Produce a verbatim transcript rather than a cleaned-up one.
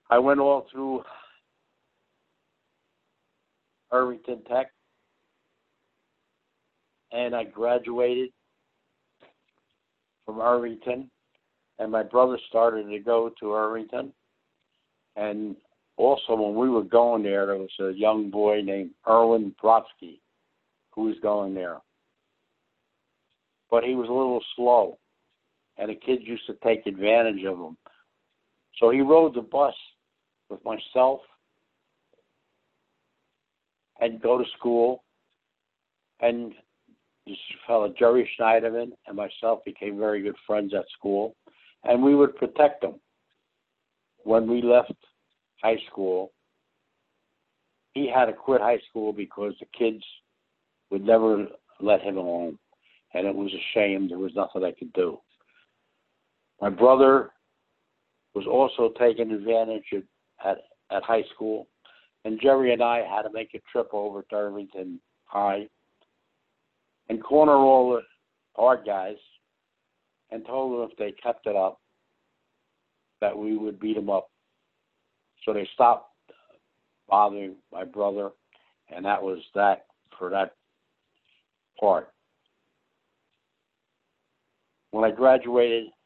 I went all through Irvington Tech, and I graduated from Irvington, and my brother started to go to Irvington. And also, when we were going there, there was a young boy named Erwin Brodsky who was going there. But he was a little slow, and the kids used to take advantage of him. So he rode the bus with myself and go to school. And this fellow, Jerry Schneiderman, and myself became very good friends at school. And we would protect him. When we left high school, he had to quit high school because the kids would never let him alone. And it was a shame. There was nothing I could do. My brother was also taking advantage of, at, at high school. And Jerry and I had to make a trip over to Irvington High and corner all the hard guys and told them if they kept it up that we would beat them up. So they stopped bothering my brother, and that was that for that part. When I graduated